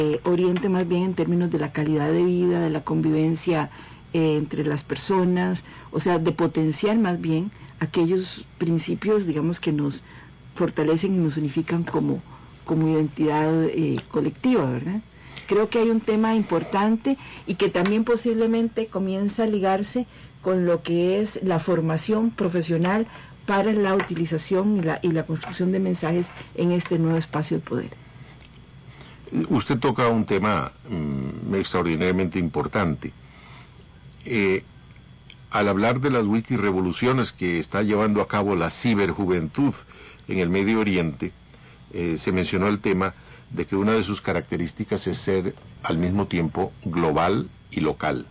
oriente más bien en términos de la calidad de vida, de la convivencia entre las personas, o sea, de potenciar más bien aquellos principios, digamos, que nos fortalecen y nos unifican como identidad colectiva, ¿verdad? Creo que hay un tema importante y que también posiblemente comienza a ligarse con lo que es la formación profesional para la utilización y la construcción de mensajes en este nuevo espacio de poder. Usted toca un tema extraordinariamente importante. Al hablar de las wikirevoluciones que está llevando a cabo la ciberjuventud en el Medio Oriente, se mencionó el tema de que una de sus características es ser al mismo tiempo global y local.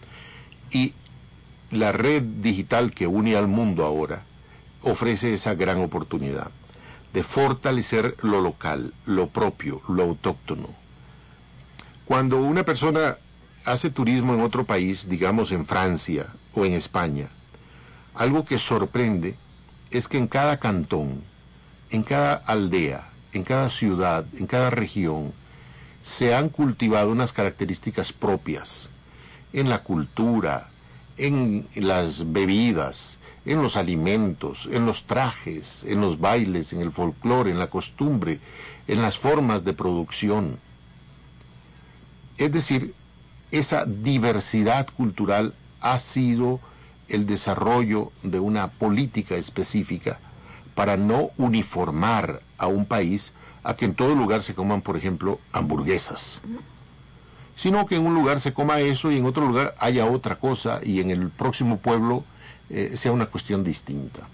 Y la red digital que une al mundo ahora ofrece esa gran oportunidad de fortalecer lo local, lo propio, lo autóctono. Cuando una persona hace turismo en otro país, digamos en Francia o en España, algo que sorprende es que en cada cantón, en cada aldea, en cada ciudad, en cada región, se han cultivado unas características propias en la cultura, en las bebidas, en los alimentos, en los trajes, en los bailes, en el folclore, en la costumbre, en las formas de producción. Es decir, esa diversidad cultural ha sido el desarrollo de una política específica para no uniformar a un país a que en todo lugar se coman, por ejemplo, hamburguesas, sino que en un lugar se coma eso y en otro lugar haya otra cosa y en el próximo pueblo sea una cuestión distinta.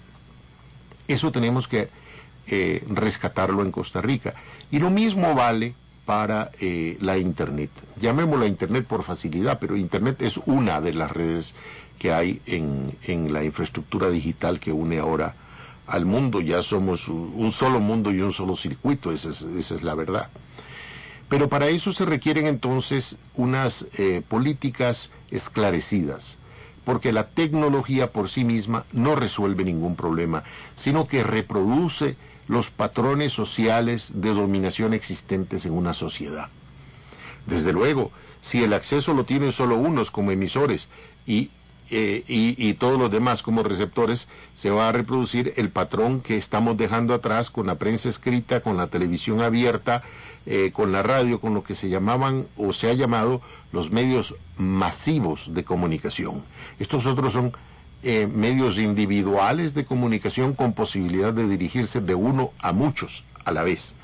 Eso tenemos que rescatarlo en Costa Rica. Y lo mismo vale para la Internet. Llamémosla Internet por facilidad, pero Internet es una de las redes que hay en la infraestructura digital que une ahora al mundo. Ya somos un solo mundo y un solo circuito, esa es la verdad. Pero para eso se requieren entonces unas políticas esclarecidas, porque la tecnología por sí misma no resuelve ningún problema, sino que reproduce los patrones sociales de dominación existentes en una sociedad. Desde luego, si el acceso lo tienen solo unos como emisores y todos los demás como receptores, se va a reproducir el patrón que estamos dejando atrás con la prensa escrita, con la televisión abierta, con la radio, con lo que se llamaban o se ha llamado los medios masivos de comunicación. Estos otros son medios individuales de comunicación con posibilidad de dirigirse de uno a muchos a la vez.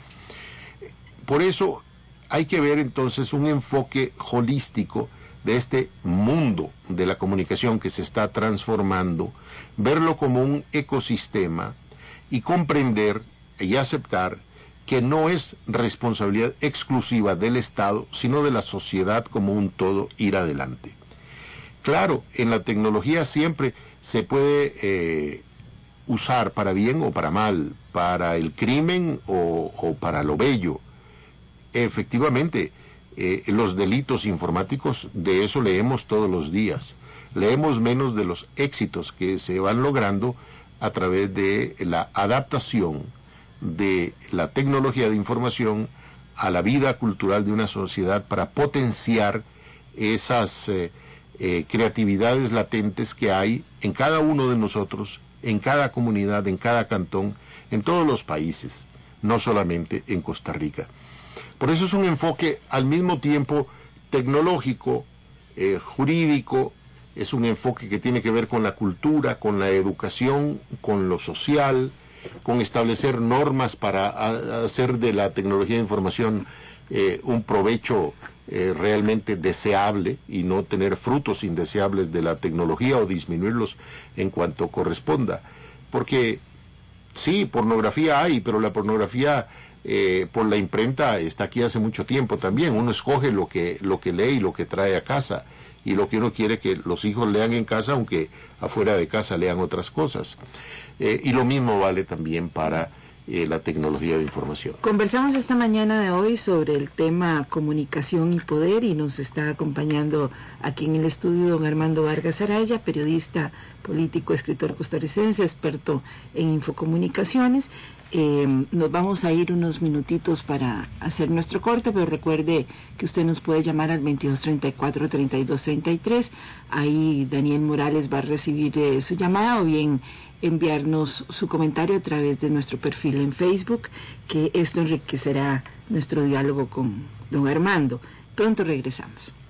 Por eso hay que ver entonces un enfoque holístico de este mundo de la comunicación que se está transformando, verlo como un ecosistema y comprender y aceptar que no es responsabilidad exclusiva del Estado, sino de la sociedad como un todo ir adelante. Claro, en la tecnología siempre se puede usar para bien o para mal, para el crimen o para lo bello. Efectivamente, los delitos informáticos, de eso leemos todos los días. Leemos menos de los éxitos que se van logrando a través de la adaptación de la tecnología de información a la vida cultural de una sociedad para potenciar esas creatividades latentes que hay en cada uno de nosotros, en cada comunidad, en cada cantón, en todos los países, no solamente en Costa Rica. Por eso es un enfoque al mismo tiempo tecnológico, jurídico, es un enfoque que tiene que ver con la cultura, con la educación, con lo social, con establecer normas para hacer de la tecnología de información un provecho realmente deseable y no tener frutos indeseables de la tecnología o disminuirlos en cuanto corresponda. Porque sí, pornografía hay, pero la pornografía por la imprenta está aquí hace mucho tiempo también. Uno escoge lo que lee y lo que trae a casa y lo que uno quiere que los hijos lean en casa, aunque afuera de casa lean otras cosas. Y lo mismo vale también para la tecnología de información. Conversamos esta mañana de hoy sobre el tema comunicación y poder y nos está acompañando aquí en el estudio don Armando Vargas Araya, periodista, político, escritor costarricense, experto en infocomunicaciones. Nos vamos a ir unos minutitos para hacer nuestro corte, pero recuerde que usted nos puede llamar al 2234-3233. Ahí Daniel Morales va a recibir su llamada, o bien enviarnos su comentario a través de nuestro perfil en Facebook, que esto enriquecerá nuestro diálogo con don Armando. Pronto regresamos.